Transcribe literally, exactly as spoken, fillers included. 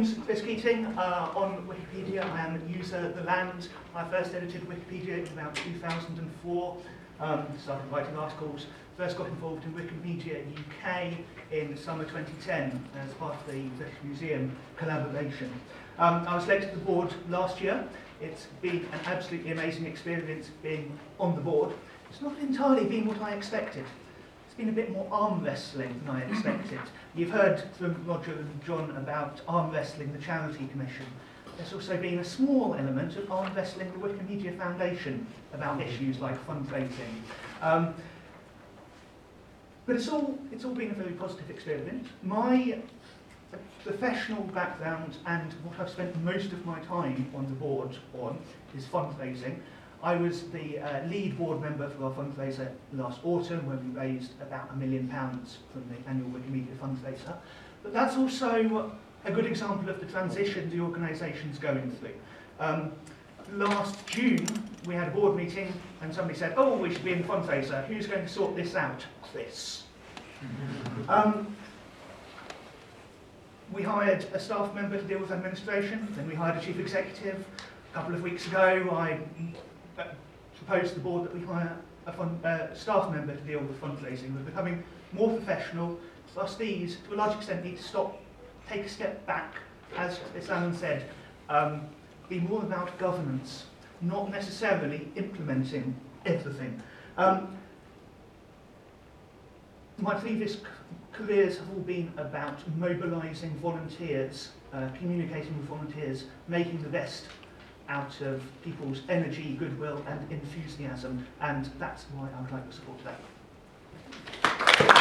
name's Chris Keating. Uh, on Wikipedia, I am user The Land. I first edited Wikipedia in about two thousand four. Um, started writing articles. First got involved in Wikimedia U K in summer twenty ten as part of the British Museum collaboration. Um, I was elected to the board last year. It's been an absolutely amazing experience being on the board. It's not entirely been what I expected. It's been a bit more arm wrestling than I expected. You've heard from Roger and John about arm wrestling the Charity Commission. There's also been a small element of arm wrestling the Wikimedia Foundation about issues like fundraising. Um, but it's all, it's all been a very positive experience. My professional background and what I've spent most of my time on the board on is fundraising. I was the uh, lead board member for our fundraiser last autumn when we raised about a million pounds from the annual Wikimedia fundraiser. But that's also a good example of the transition the organisation's going through. Um, last June, we had a board meeting and somebody said, oh, we should be in the fundraiser. Who's going to sort this out? Chris. um, we hired a staff member to deal with administration, then we hired a chief executive. A couple of weeks ago, I Uh, proposed to the board that we hire a fund, uh, staff member to deal with fundraising. We're becoming more professional. Trustees, to a large extent, need to stop, take a step back, as, as Alan said, um, be more about governance, not necessarily implementing everything. Um, my previous careers have all been about mobilising volunteers, uh, communicating with volunteers, making the best out of people's energy, goodwill and enthusiasm, and that's why I would like to support that.